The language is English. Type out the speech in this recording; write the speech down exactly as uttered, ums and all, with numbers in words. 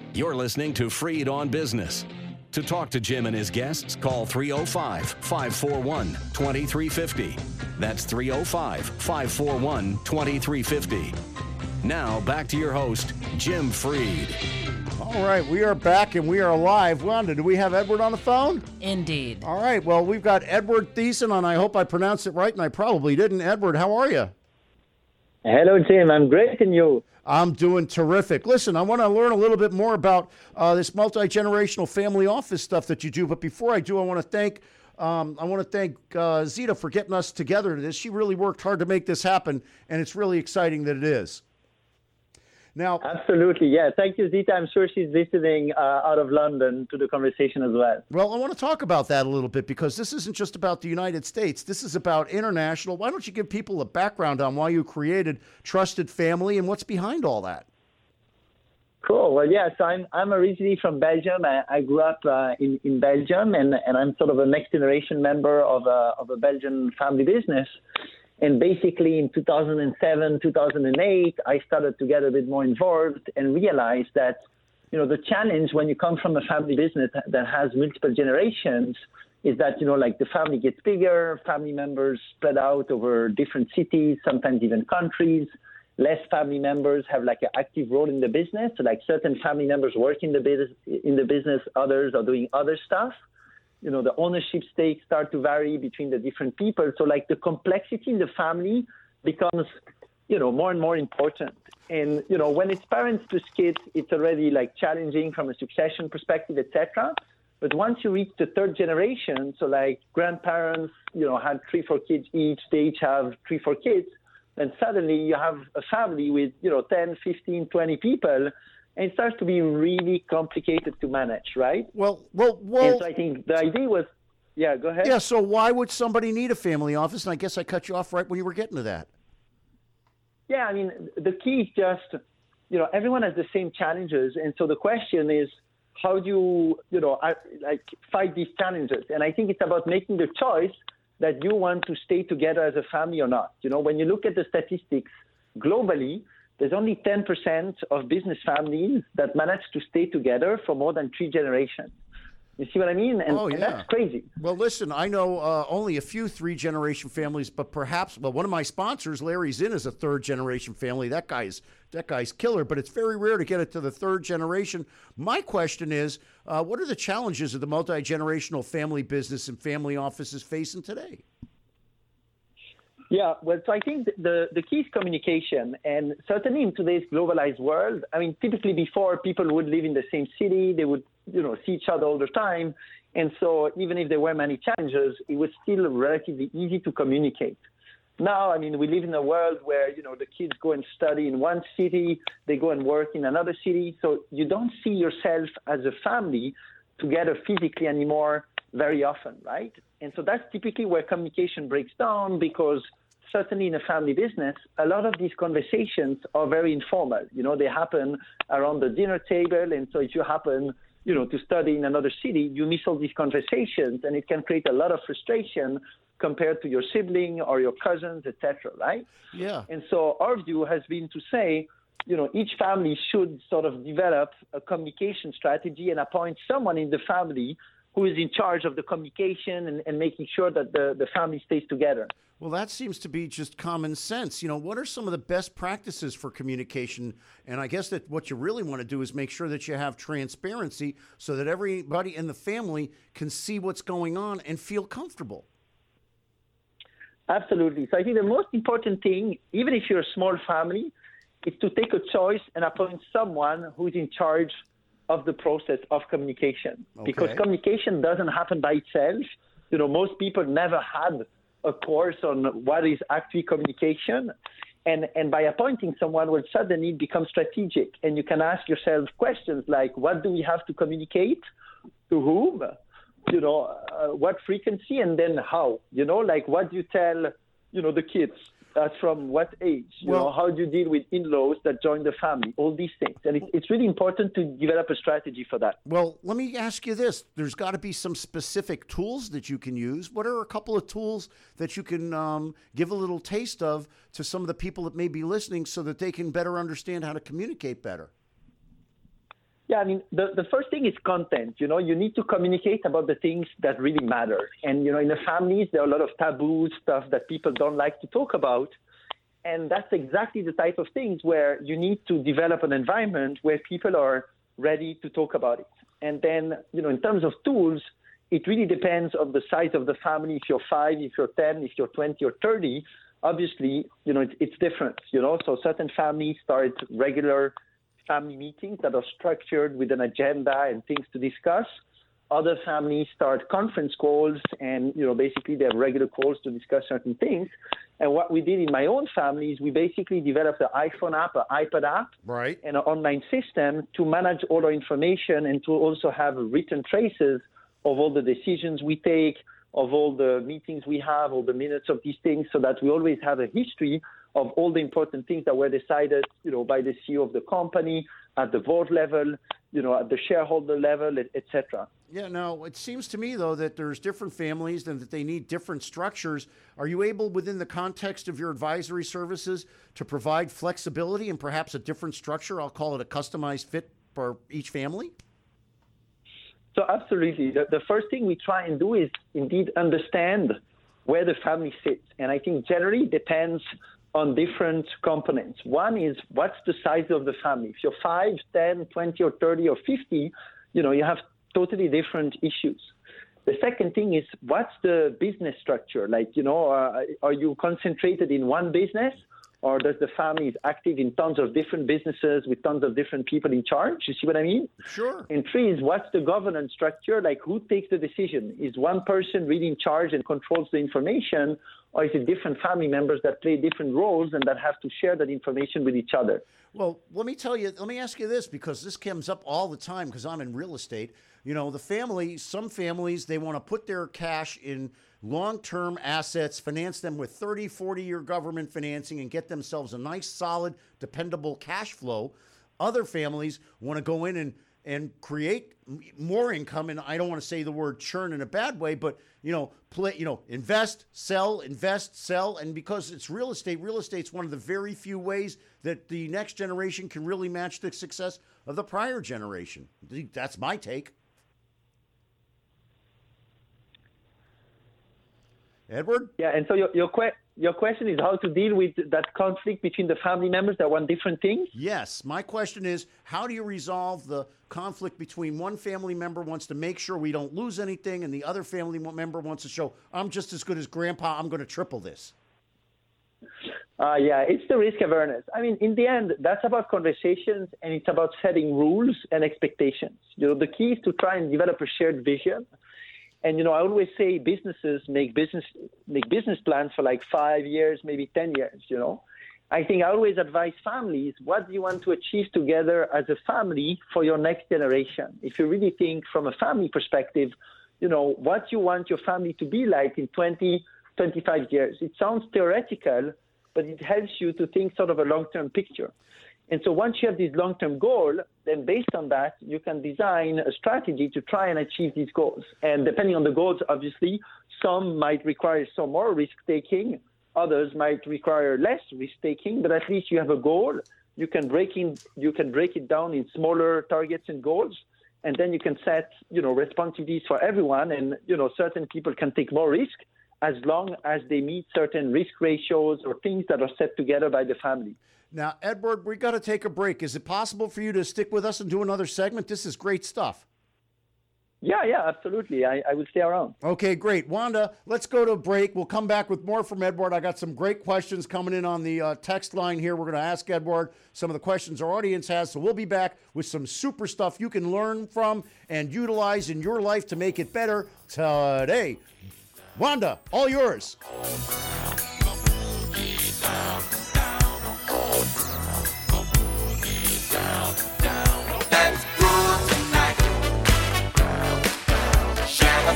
You're listening to Freed on Business. To talk to Jim and his guests, call three oh five, five four one, two three five oh. That's three oh five, five four one, two three five oh. Now, back to your host, Jim Freed. All right, we are back and we are live. Wanda, do we have Edward on the phone? Indeed. All right, well, we've got Edward Thiessen on. I hope I pronounced it right, and I probably didn't. Edward, how are you? Hello, Jim. I'm great, and you? I'm doing terrific. Listen, I want to learn a little bit more about uh, this multi-generational family office stuff that you do. But before I do, I want to thank um, I want to thank uh, Zita for getting us together to this. She really worked hard to make this happen, and it's really exciting that it is. Now, absolutely, yeah. Thank you, Zita. I'm sure she's listening uh, out of London to the conversation as well. Well, I want to talk about that a little bit because this isn't just about the United States. This is about international. Why don't you give people a background on why you created Trusted Family and what's behind all that? Cool. Well, yeah, so I'm I'm originally from Belgium. I, I grew up uh, in, in Belgium, and, and I'm sort of a next generation member of a, of a Belgian family business. And basically in two thousand seven, two thousand eight, I started to get a bit more involved and realized that, you know, the challenge when you come from a family business that has multiple generations is that, you know, like the family gets bigger, family members spread out over different cities, sometimes even countries. Less family members have like an active role in the business. So like certain family members work in the business, in the business, others are doing other stuff. You know, the ownership stakes start to vary between the different people. So like the complexity in the family becomes, you know, more and more important. And, you know, when it's parents to kids, it's already like challenging from a succession perspective, et cetera. But once you reach the third generation, so like grandparents, you know, had three, four kids each, they each have three, four kids, then suddenly you have a family with, you know, ten, fifteen, twenty people. And it starts to be really complicated to manage, right? Well, well, well. And so I think the idea was, yeah, go ahead. Yeah, so why would somebody need a family office? And I guess I cut you off right when you were getting to that. Yeah, I mean, the key is just, you know, everyone has the same challenges. And so the question is, how do you, you know, like fight these challenges? And I think it's about making the choice that you want to stay together as a family or not. You know, when you look at the statistics globally, there's only ten percent of business families that manage to stay together for more than three generations. You see what I mean? And, oh, yeah. and that's crazy. Well, listen, I know uh, only a few three-generation families, but perhaps, well, one of my sponsors, Larry Zinn, is a third-generation family. That guy's that guy's killer, but it's very rare to get it to the third generation. My question is, uh, what are the challenges of the multi-generational family business and family offices facing today? Yeah, well, so I think the, the key is communication. And certainly in today's globalized world, I mean, typically before people would live in the same city, they would, you know, see each other all the time. And so even if there were many challenges, it was still relatively easy to communicate. Now, I mean, we live in a world where, you know, the kids go and study in one city, they go and work in another city. So you don't see yourself as a family together physically anymore very often, right? And so that's typically where communication breaks down, because certainly in a family business, a lot of these conversations are very informal. You know, they happen around the dinner table. And so if you happen, you know, to study in another city, you miss all these conversations, and it can create a lot of frustration compared to your sibling or your cousins, et cetera, right? Yeah. And so our view has been to say, you know, each family should sort of develop a communication strategy and appoint someone in the family who is in charge of the communication and, and making sure that the, the family stays together. Well, that seems to be just common sense. You know, what are some of the best practices for communication? And I guess that what you really want to do is make sure that you have transparency so that everybody in the family can see what's going on and feel comfortable. Absolutely. So I think the most important thing, even if you're a small family, is to take a choice and appoint someone who's in charge of the process of communication. Okay. Because communication doesn't happen by itself. You know, most people never had a course on what is actually communication. And, and by appointing someone, will suddenly become strategic. And you can ask yourself questions like, what do we have to communicate? To whom? You know, uh, what frequency, and then how? You know, like what do you tell, you know, the kids? That's from what age? You well, know, how do you deal with in-laws that join the family? All these things. And it, it's really important to develop a strategy for that. Well, let me ask you this. There's got to be some specific tools that you can use. What are a couple of tools that you can um, give a little taste of to some of the people that may be listening so that they can better understand how to communicate better? Yeah, I mean, the, the first thing is content. You know, you need to communicate about the things that really matter. And, you know, in the families, there are a lot of taboo stuff that people don't like to talk about. And that's exactly the type of things where you need to develop an environment where people are ready to talk about it. And then, you know, in terms of tools, it really depends on the size of the family. If you're five, if you're ten, if you're twenty or thirty, obviously, you know, it's, it's different, you know. So certain families start regular family meetings that are structured with an agenda and things to discuss. Other families start conference calls and, you know, basically they have regular calls to discuss certain things. And what we did in my own family is we basically developed an iPhone app, an iPad app, right, and an online system to manage all our information and to also have written traces of all the decisions we take, of all the meetings we have, all the minutes of these things, so that we always have a history of all the important things that were decided, you know, by the C E O of the company, at the board level, you know, at the shareholder level, et cetera. Yeah, now it seems to me, though, that there's different families and that they need different structures. Are you able, within the context of your advisory services, to provide flexibility and perhaps a different structure? I'll call it a customized fit for each family? So absolutely. The, the first thing we try and do is indeed understand where the family sits. And I think generally it depends on different components. One is, what's the size of the family? If you're five, ten, twenty, or thirty, or fifty, you know, you have totally different issues. The second thing is, what's the business structure? Like, you know, uh, are you concentrated in one business, or does the family is active in tons of different businesses with tons of different people in charge? You see what I mean? Sure. And three is, what's the governance structure? Like, who takes the decision? Is one person really in charge and controls the information, or is it different family members that play different roles and that have to share that information with each other? Well, let me tell you, let me ask you this, because this comes up all the time because I'm in real estate. You know, the family, some families, they want to put their cash in long-term assets, finance them with thirty, forty-year government financing and get themselves a nice, solid, dependable cash flow. Other families want to go in and, and create more income, and I don't want to say the word churn in a bad way, but, you know, play, you know, invest, sell, invest, sell, and because it's real estate, real estate's one of the very few ways that the next generation can really match the success of the prior generation. That's my take. Edward? Yeah, and so your your, que- your question is how to deal with that conflict between the family members that want different things? Yes. My question is, how do you resolve the conflict between one family member wants to make sure we don't lose anything and the other family member wants to show, I'm just as good as Grandpa, I'm going to triple this? Uh, yeah, it's the risk awareness. I mean, in the end, that's about conversations and it's about setting rules and expectations. You know, the key is to try and develop a shared vision. And, you know, I always say businesses make business make business plans for like five years, maybe ten years, you know. I think I always advise families, what do you want to achieve together as a family for your next generation? If you really think from a family perspective, you know, what you want your family to be like in twenty, twenty-five years. It sounds theoretical, but it helps you to think sort of a long-term picture. And so once you have this long-term goal, then based on that, you can design a strategy to try and achieve these goals. And depending on the goals, obviously, some might require some more risk-taking. Others might require less risk-taking, but at least you have a goal. You can break in, you can break it down in smaller targets and goals. And then you can set, you know, responsibilities for everyone. And, you know, certain people can take more risk as long as they meet certain risk ratios or things that are set together by the family. Now, Edward, we got to take a break. Is it possible for you to stick with us and do another segment? This is great stuff. Yeah, yeah, absolutely. I, I will stay around. Okay, great. Wanda, let's go to a break. We'll come back with more from Edward. I got some great questions coming in on the uh, text line here. We're going to ask Edward some of the questions our audience has. So we'll be back with some super stuff you can learn from and utilize in your life to make it better today. Wanda, all yours.